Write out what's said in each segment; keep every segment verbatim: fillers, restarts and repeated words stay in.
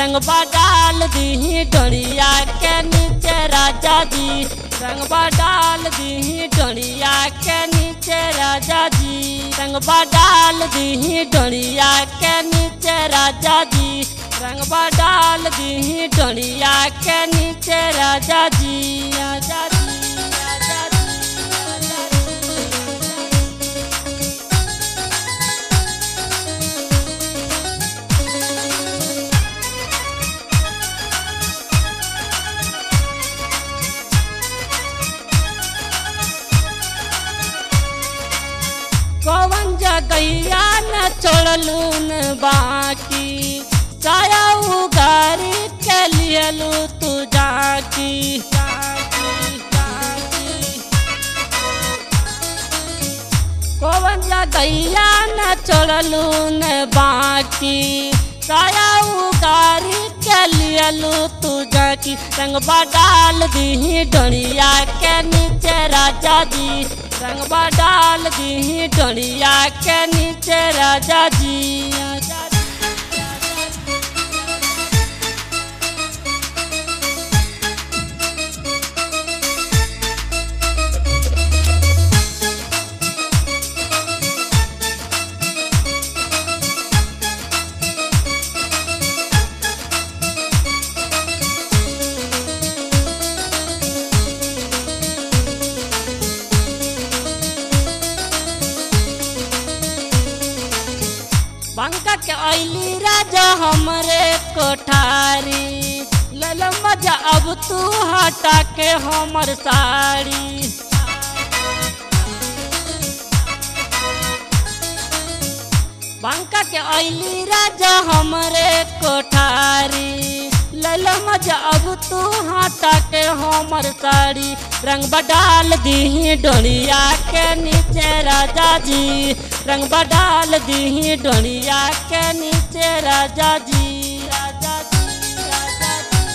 रंगबा डाल दी डोरिया के नीचे राजा जी, रंगबा डाल दी डोरिया के नीचे राजा जी, रंगबा डाल दी डोरिया के नीचे राजा जी, रंगबा डाल दी डोरिया के नीचे राजा जी, राजा जी। कौन जगैया न छोड़लू न बाकी, साया उगारी के लियलू तू जाकी, कौन जगैया न छोड़लू न बाकी, साया उगारी के लियलू तू जाकी, रंगबा डाल दी डोरिया के नीचे राजा जी, रंगबा डाल दी डोरिया के नीचे राजा जी, राजा जी। बंका के अली राजा हमरे कोठारी, लल मजा अब तू हटा के हमर साड़ी, बंका के अली राजा हमरे कोठारी, लल मजा अब तू हटा के हमर साड़ी, रंगबा डाल दी डोरिया के नीचे राजा जी, रंगबा डाल दी डोरिया के नीचे राजा जी, राजा जी, राजा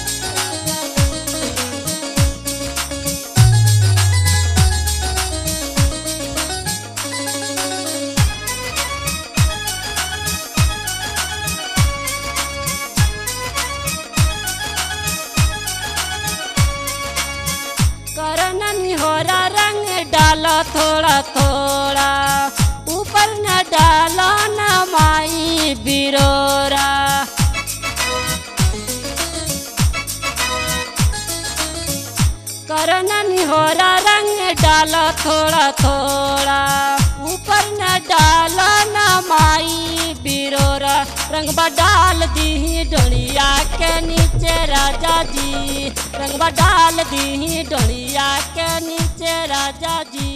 करना निहोरा रंग डाला थोड़ा थोड़ा, ऊपर न डालो न माई बिरोरा, करना निहोरा रंग डालो थोड़ा थोड़ा, ऊपर न डालो न माई बिरोरा, रंगबा डाल दी डोरिया के नीचे राजा जी, रंगबा डाल दी डोरिया के नीचे राजा जी।